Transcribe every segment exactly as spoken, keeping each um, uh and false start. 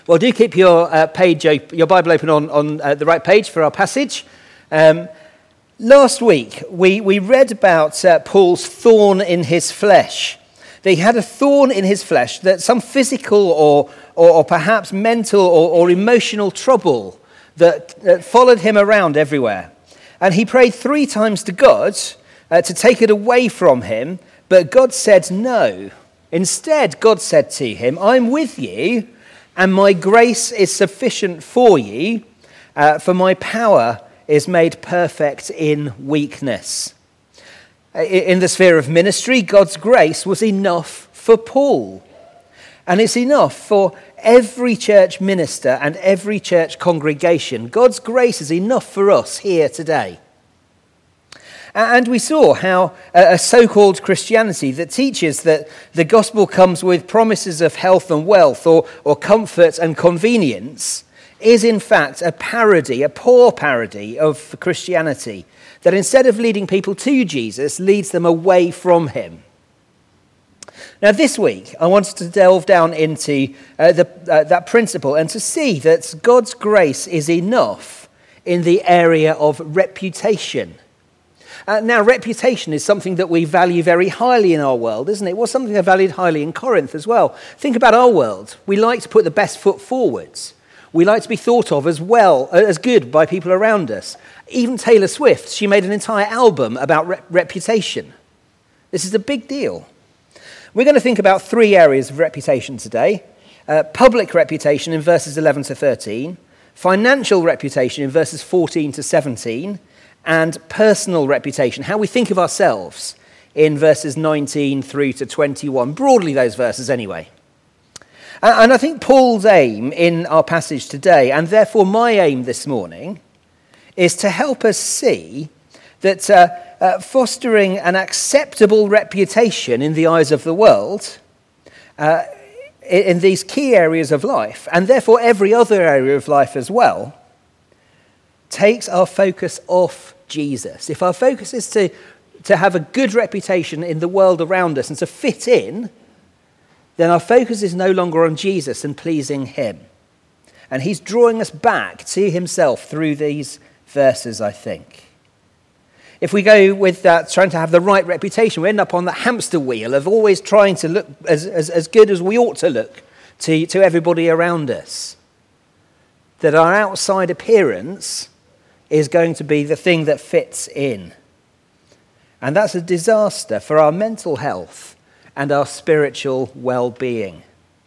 Well, do keep your uh, page, op- your Bible open on, on uh, the right page for our passage. Um, last week, we, we read about uh, Paul's thorn in his flesh. That he had a thorn in his flesh, that some physical or, or, or perhaps mental or, or emotional trouble that, that followed him around everywhere. And he prayed three times to God uh, to take it away from him, but God said no. Instead, God said to him, I'm with you, and my grace is sufficient for you, uh, for my power is made perfect in weakness. In the sphere of ministry, God's grace was enough for Paul. And it's enough for every church minister and every church congregation. God's grace is enough for us here today. And we saw how a so-called Christianity that teaches that the gospel comes with promises of health and wealth or, or comfort and convenience is in fact a parody, a poor parody of Christianity that instead of leading people to Jesus, leads them away from him. Now this week, I wanted to delve down into uh, the, uh, that principle and to see that God's grace is enough in the area of reputation. Uh, now, reputation is something that we value very highly in our world, isn't it? It was something I valued highly in Corinth as well. Think about our world. We like to put the best foot forwards. We like to be thought of as well, as good by people around us. Even Taylor Swift, she made an entire album about re- reputation. This is a big deal. We're going to think about three areas of reputation today. Uh, public reputation in verses eleven to thirteen, financial reputation in verses fourteen to seventeen, and personal reputation, how we think of ourselves in verses nineteen through to twenty-one. Broadly those verses anyway. And I think Paul's aim in our passage today, and therefore my aim this morning, is to help us see that uh, uh, fostering an acceptable reputation in the eyes of the world uh, in these key areas of life, and therefore every other area of life as well, takes our focus off Jesus. If our focus is to, to have a good reputation in the world around us and to fit in, then our focus is no longer on Jesus and pleasing him. And he's drawing us back to himself through these verses, I think. If we go with that, trying to have the right reputation, we end up on the hamster wheel of always trying to look as, as, as good as we ought to look to, to everybody around us. That our outside appearance is going to be the thing that fits in. And that's a disaster for our mental health and our spiritual well-being.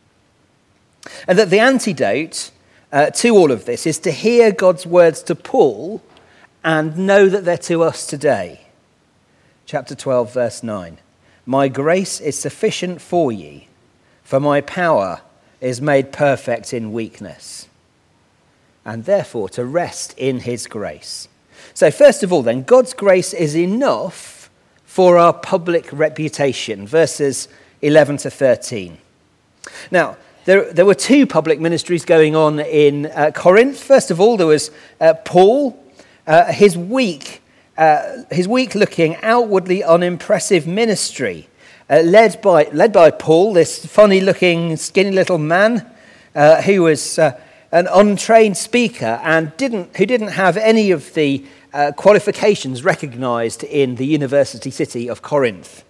And that the antidote uh, to all of this is to hear God's words to Paul and know that they're to us today. Chapter twelve, verse nine. My grace is sufficient for you, for my power is made perfect in weakness. And therefore to rest in his grace. So first of all then, God's grace is enough for our public reputation, verses eleven to thirteen. Now, there, there were two public ministries going on in uh, Corinth. First of all, there was uh, Paul, uh, his weak, uh, his weak-looking, outwardly unimpressive ministry, uh, led by led by Paul, this funny-looking, skinny little man uh, who was uh, an untrained speaker and didn't who didn't have any of the uh, qualifications recognized in the university city of Corinth.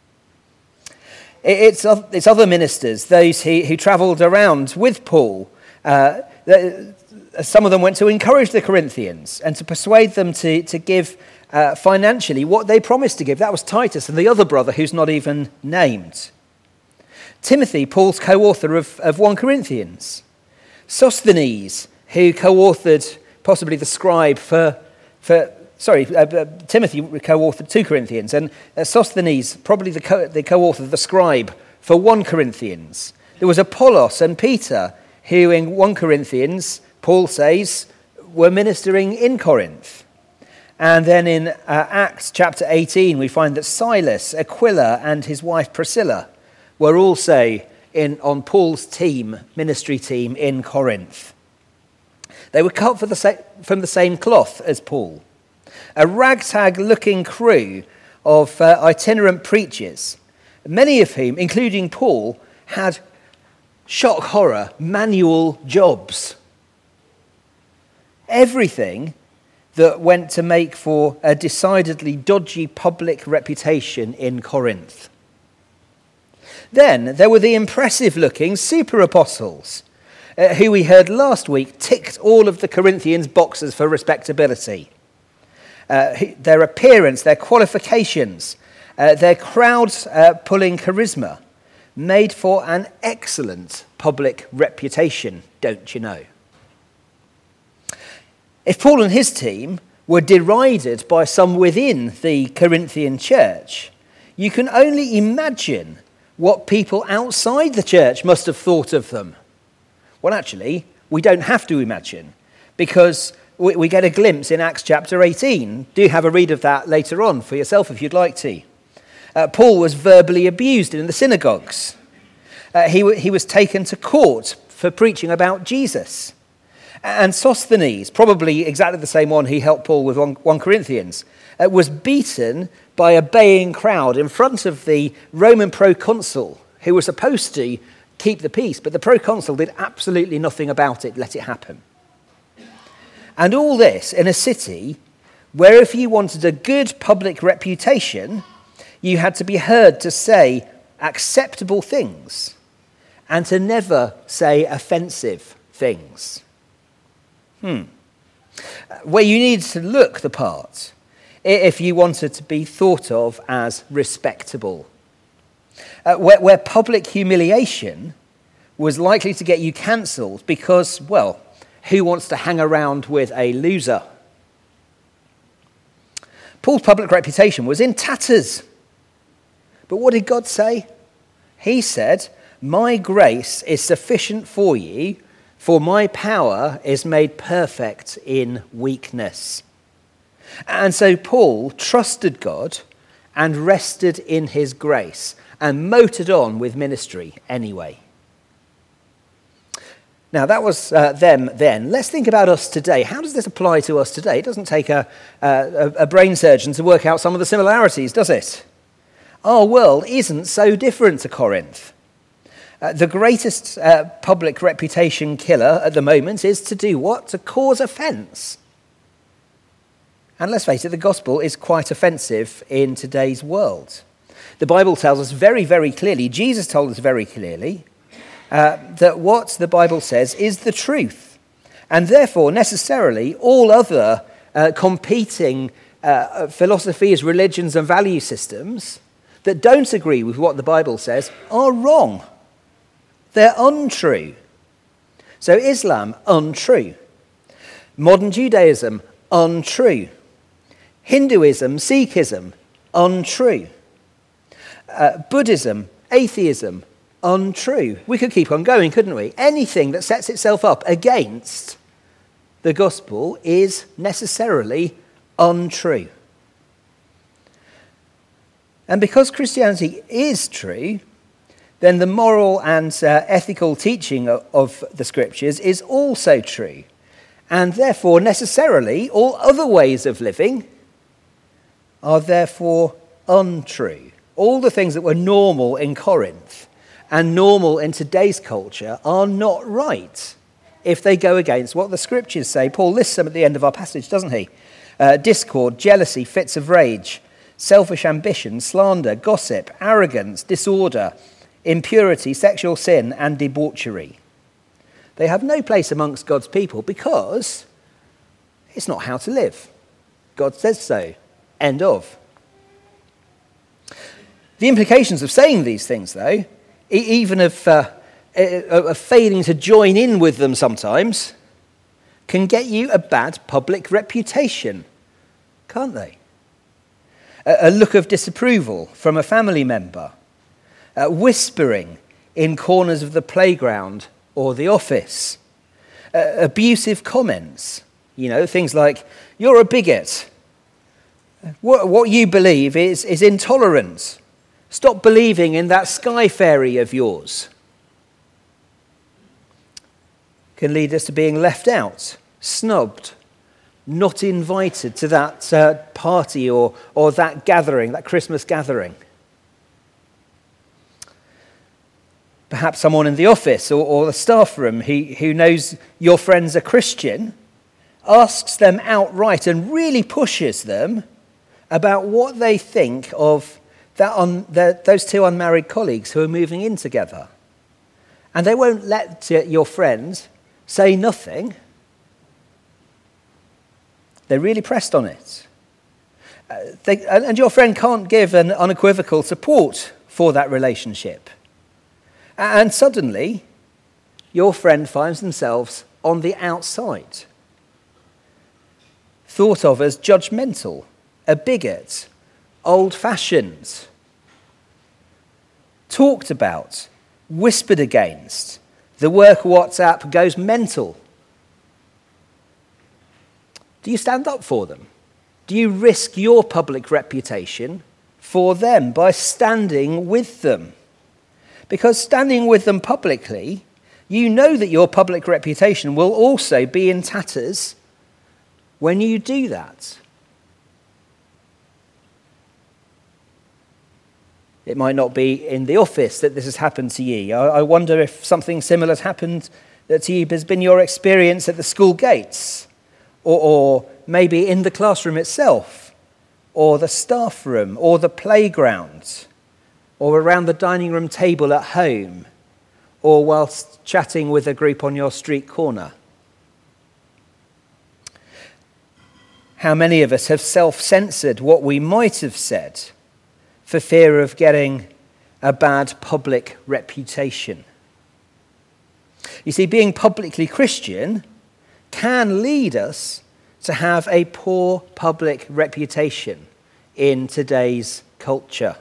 It's, it's other ministers, those who, who traveled around with Paul. Uh, some of them went to encourage the Corinthians and to persuade them to, to give uh, financially what they promised to give. That was Titus and the other brother who's not even named. Timothy, Paul's co-author of, of First Corinthians. Sosthenes, who co-authored possibly the scribe for, for sorry, uh, uh, Timothy co-authored Second Corinthians, and uh, Sosthenes, probably the, co- the co-author, the scribe for First Corinthians. There was Apollos and Peter, who in First Corinthians, Paul says, were ministering in Corinth. And then in uh, Acts chapter eighteen, we find that Silas, Aquila, and his wife Priscilla were also in on Paul's team, ministry team in Corinth. They were cut for the sa- from the same cloth as Paul. A ragtag-looking crew of uh, itinerant preachers, many of whom, including Paul, had shock horror, manual jobs. Everything that went to make for a decidedly dodgy public reputation in Corinth. Then there were the impressive-looking super apostles, uh, who we heard last week ticked all of the Corinthians' boxes for respectability. Uh, their appearance, their qualifications, uh, their crowd-pulling charisma made for an excellent public reputation, don't you know? If Paul and his team were derided by some within the Corinthian church, you can only imagine what people outside the church must have thought of them. Well, actually, we don't have to imagine, because we, we get a glimpse in Acts chapter eighteen. Do have a read of that later on for yourself if you'd like to. Uh, Paul was verbally abused in the synagogues. Uh, he, w- he was taken to court for preaching about Jesus. And Sosthenes, probably exactly the same one he helped Paul with First Corinthians, uh, was beaten by a baying crowd in front of the Roman proconsul, who was supposed to keep the peace, but the proconsul did absolutely nothing about it, let it happen. And all this in a city where if you wanted a good public reputation, you had to be heard to say acceptable things and to never say offensive things. Hmm. Where you needed to look the part if you wanted to be thought of as respectable. Uh, where, where public humiliation was likely to get you cancelled because, well, who wants to hang around with a loser? Paul's public reputation was in tatters. But what did God say? He said, "My grace is sufficient for you, for my power is made perfect in weakness." And so Paul trusted God and rested in his grace and motored on with ministry anyway. Now, that was uh, them then. Let's think about us today. How does this apply to us today? It doesn't take a, a, a brain surgeon to work out some of the similarities, does it? Our world isn't so different to Corinth. Uh, the greatest uh, public reputation killer at the moment is to do what? To cause offence. And let's face it, the gospel is quite offensive in today's world. The Bible tells us very, very clearly, Jesus told us very clearly, uh, that what the Bible says is the truth. And therefore, necessarily, all other uh, competing uh, philosophies, religions, and value systems that don't agree with what the Bible says are wrong. They're untrue. So Islam, untrue. Modern Judaism, untrue. Hinduism, Sikhism, untrue. Uh, Buddhism, atheism, untrue. We could keep on going, couldn't we? Anything that sets itself up against the gospel is necessarily untrue. And because Christianity is true, then the moral and uh, ethical teaching of, of the scriptures is also true. And therefore, necessarily, all other ways of living are therefore untrue. All the things that were normal in Corinth and normal in today's culture are not right if they go against what the scriptures say. Paul lists them at the end of our passage, doesn't he? Uh, discord, jealousy, fits of rage, selfish ambition, slander, gossip, arrogance, disorder, impurity, sexual sin, and debauchery. They have no place amongst God's people because it's not how to live. God says so. End of. The implications of saying these things, though, even of, uh, of failing to join in with them sometimes, can get you a bad public reputation, can't they? A look of disapproval from a family member, uh, whispering in corners of the playground or the office, uh, abusive comments, you know, things like, "You're a bigot. What, what you believe is, is intolerant. Stop believing in that sky fairy of yours." Can lead us to being left out, snubbed, not invited to that uh, party or, or that gathering, that Christmas gathering. perhaps someone in the office or, or the staff room who, who knows your friends are Christian, asks them outright and really pushes them about what they think of that un, the, those two unmarried colleagues who are moving in together. And they won't let your friend say nothing. They're really pressed on it. Uh, they, and your friend can't give an unequivocal support for that relationship. And suddenly, your friend finds themselves on the outside, thought of as judgmental, a bigot, old-fashioned, talked about, whispered against. The work WhatsApp goes mental. Do you stand up for them? Do you risk your public reputation for them by standing with them? Because standing with them publicly, you know that your public reputation will also be in tatters when you do that. It might not be in the office that this has happened to you. I wonder if something similar has happened to you, has been your experience at the school gates, or, or maybe in the classroom itself, or the staff room, or the playground, or around the dining room table at home, or whilst chatting with a group on your street corner. How many of us have self-censored what we might have said for fear of getting a bad public reputation? You see, being publicly Christian can lead us to have a poor public reputation in today's culture.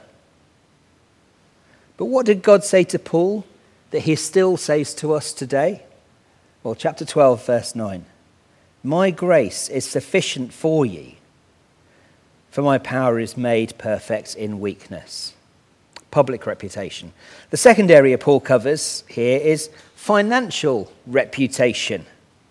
But what did God say to Paul that he still says to us today? Well, chapter twelve, verse nine. My grace is sufficient for you, for my power is made perfect in weakness. Public reputation. The second area Paul covers here is financial reputation.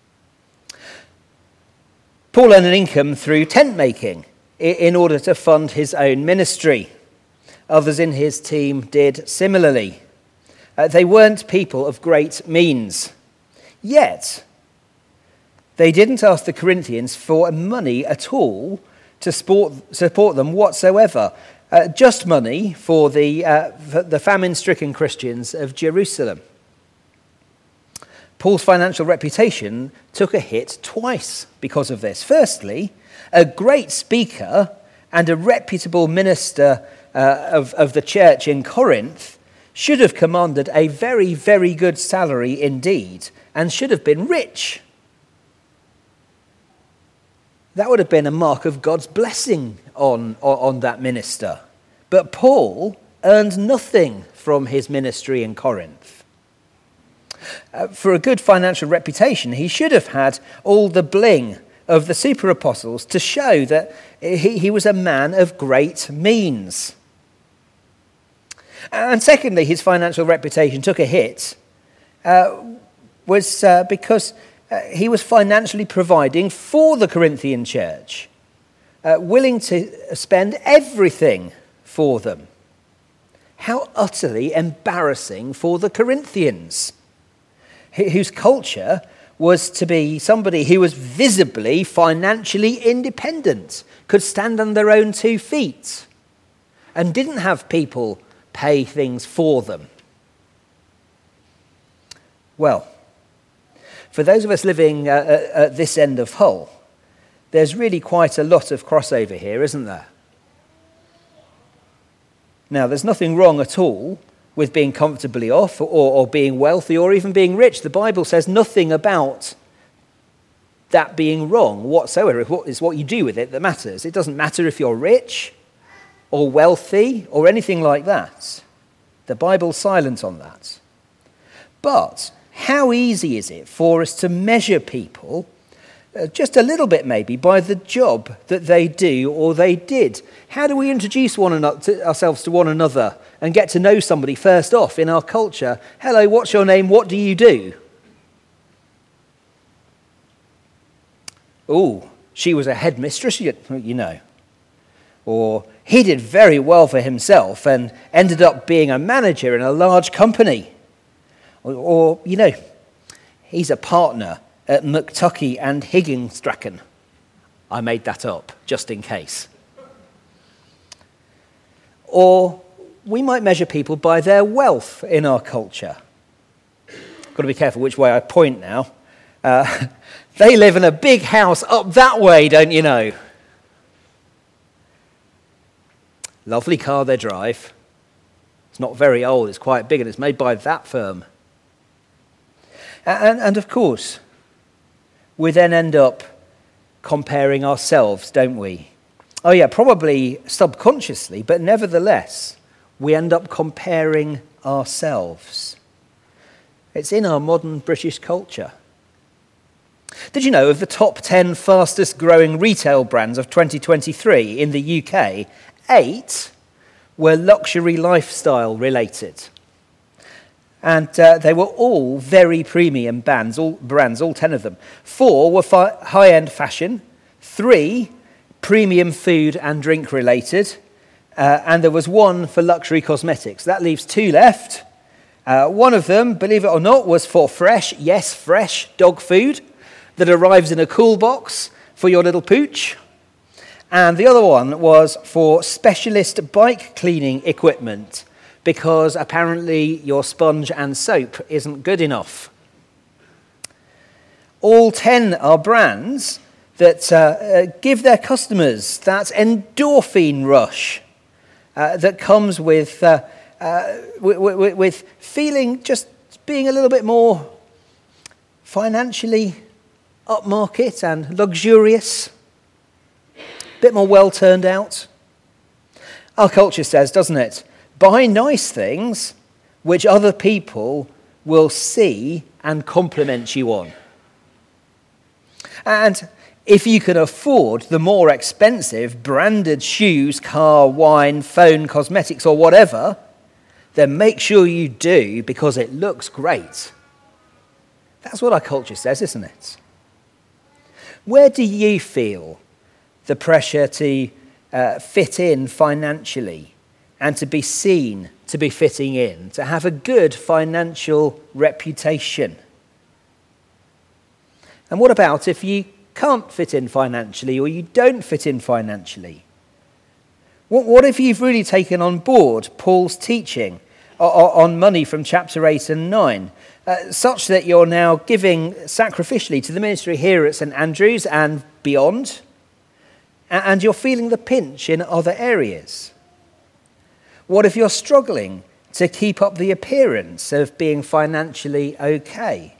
Paul earned an income through tent making in order to fund his own ministry. Others in his team did similarly. Uh, they weren't people of great means. Yet, they didn't ask the Corinthians for money at all to support, support them whatsoever. Uh, just money for the, uh, for the famine-stricken Christians of Jerusalem. Paul's financial reputation took a hit twice because of this. Firstly, a great speaker and a reputable minister uh, of, of the church in Corinth should have commanded a very, very good salary indeed and should have been rich. That would have been a mark of God's blessing on, on, on that minister. But Paul earned nothing from his ministry in Corinth. Uh, for a good financial reputation, he should have had all the bling of the super apostles to show that he, he was a man of great means. And secondly, his financial reputation took a hit uh, was uh, because uh, he was financially providing for the Corinthian church, uh, willing to spend everything for them. How utterly embarrassing for the Corinthians, whose culture was to be somebody who was visibly financially independent, could stand on their own two feet, and didn't have people pay things for them. Well, for those of us living uh, at this end of Hull, there's really quite a lot of crossover here, isn't there? Now, there's nothing wrong at all with being comfortably off or, or being wealthy or even being rich. The Bible says nothing about that being wrong whatsoever. It's what you do with it that matters. It doesn't matter if you're rich or wealthy or anything like that. The Bible's silent on that. But how easy is it for us to measure people, uh, just a little bit maybe, by the job that they do or they did? How do we introduce one another, to ourselves to one another and get to know somebody first off in our culture? Hello, what's your name? What do you do? Oh, she was a headmistress, you, you know. Or he did very well for himself and ended up being a manager in a large company. Or, or you know, he's a partner at McTuckey and Higginstracken. I made that up, just in case. Or we might measure people by their wealth in our culture. Got to be careful which way I point now. Uh, they live in a big house up that way, don't you know? Lovely car they drive. It's not very old, it's quite big, and it's made by that firm. And, and of course, we then end up comparing ourselves, don't we? Oh yeah, probably subconsciously, but nevertheless, we end up comparing ourselves. It's in our modern British culture. Did you know of the top ten fastest growing retail brands of twenty twenty-three in the U K, eight were luxury lifestyle related? And uh, they were all very premium brands, all brands, all ten of them. Four were fi- high-end fashion, three premium food and drink related, uh, and there was one for luxury cosmetics. That leaves two left. Uh, one of them, believe it or not, was for fresh, yes, fresh dog food that arrives in a cool box for your little pooch. And the other one was for specialist bike cleaning equipment, because apparently your sponge and soap isn't good enough. All ten are brands that uh, uh, give their customers that endorphin rush uh, that comes with, uh, uh, w- w- with feeling just being a little bit more financially upmarket and luxurious, a bit more well turned out. Our culture says, doesn't it? Buy nice things which other people will see and compliment you on. And if you can afford the more expensive branded shoes, car, wine, phone, cosmetics, or whatever, then make sure you do, because it looks great. That's what our culture says, isn't it? Where do you feel the pressure to uh, fit in financially and to be seen to be fitting in, to have a good financial reputation? And what about if you can't fit in financially, or you don't fit in financially? What, what if you've really taken on board Paul's teaching on money from chapter eight and nine, uh, such that you're now giving sacrificially to the ministry here at St Andrews and beyond, and you're feeling the pinch in other areas? What if you're struggling to keep up the appearance of being financially okay?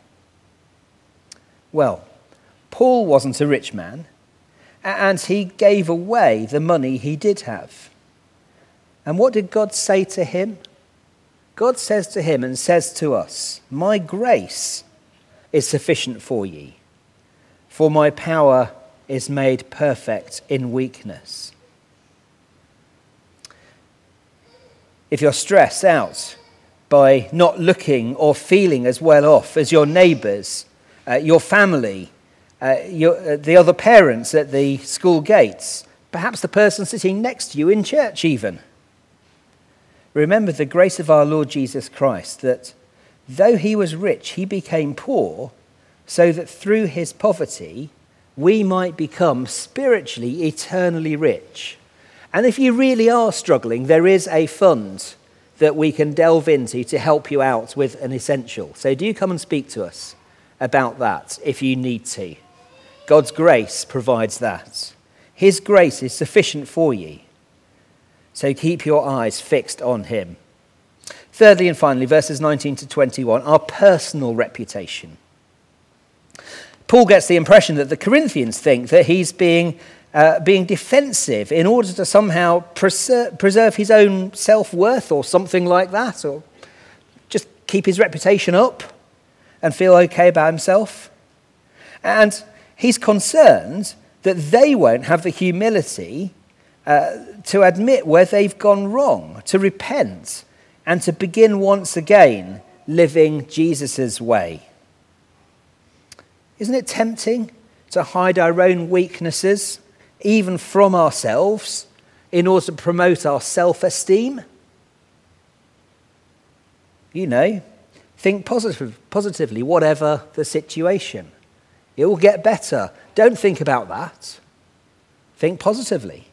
Well, Paul wasn't a rich man, and he gave away the money he did have. And what did God say to him? God says to him and says to us, "My grace is sufficient for ye, for my power is made perfect in weakness." If you're stressed out by not looking or feeling as well off as your neighbours, uh, your family, uh, your, uh, the other parents at the school gates, perhaps the person sitting next to you in church even, remember the grace of our Lord Jesus Christ, that though he was rich, he became poor, so that through his poverty we might become spiritually, eternally rich. And if you really are struggling, there is a fund that we can delve into to help you out with an essential. So do come and speak to us about that if you need to. God's grace provides that. His grace is sufficient for you. So keep your eyes fixed on him. Thirdly and finally, verses nineteen to twenty-one, our personal reputation. Paul gets the impression that the Corinthians think that he's being uh, being defensive in order to somehow preserve, preserve his own self-worth or something like that, or just keep his reputation up and feel okay about himself. And he's concerned that they won't have the humility uh, to admit where they've gone wrong, to repent, and to begin once again living Jesus' way. Isn't it tempting to hide our own weaknesses, even from ourselves, in order to promote our self-esteem? You know, Think positive, positively, whatever the situation. It will get better. Don't think about that. Think positively.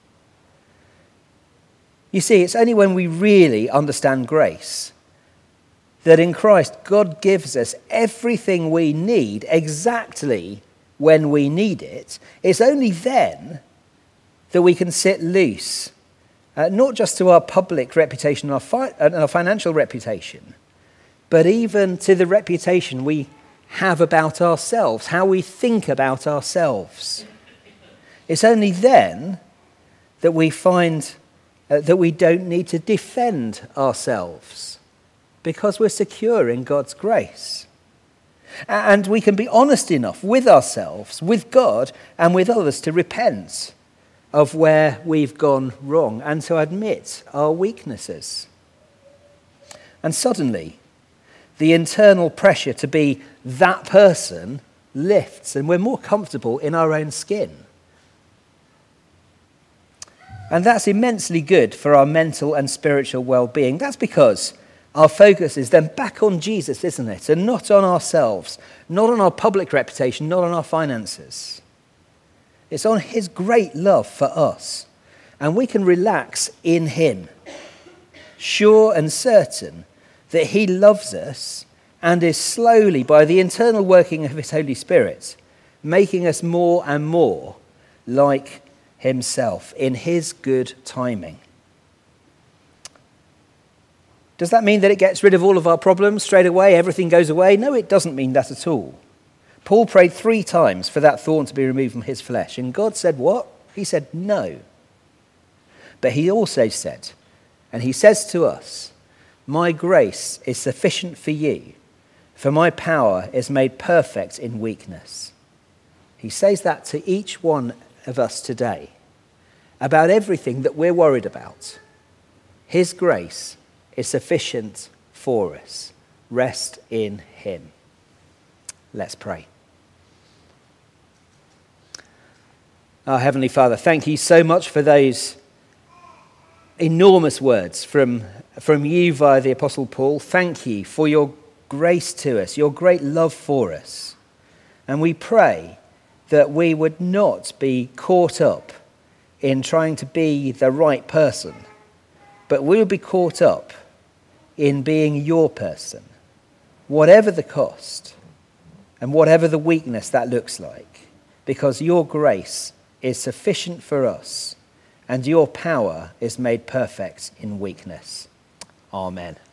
You see, it's only when we really understand grace that in Christ God gives us everything we need exactly when we need it. It's only then that we can sit loose, uh, not just to our public reputation and our, fi- and our financial reputation, but even to the reputation we have about ourselves, how we think about ourselves. It's only then that we find uh, that we don't need to defend ourselves because we're secure in God's grace. And we can be honest enough with ourselves, with God, and with others to repent of where we've gone wrong and to admit our weaknesses. And suddenly, the internal pressure to be that person lifts and we're more comfortable in our own skin. And that's immensely good for our mental and spiritual well-being. That's because our focus is then back on Jesus, isn't it? And not on ourselves, not on our public reputation, not on our finances. It's on his great love for us. And we can relax in him, sure and certain that he loves us and is slowly, by the internal working of his Holy Spirit, making us more and more like himself in his good timing. Does that mean that it gets rid of all of our problems straight away, everything goes away? No, it doesn't mean that at all. Paul prayed three times for that thorn to be removed from his flesh, and God said what? He said no. But he also said, and he says to us, my grace is sufficient for you, for my power is made perfect in weakness. He says that to each one of us today about everything that we're worried about. His grace is sufficient for us. Rest in him. Let's pray. Our Heavenly Father, thank you so much for those enormous words from, from you via the Apostle Paul. Thank you for your grace to us, your great love for us. And we pray that we would not be caught up in trying to be the right person, but we would be caught up in being your person, whatever the cost and whatever the weakness that looks like, because your grace is sufficient for us and your power is made perfect in weakness. Amen.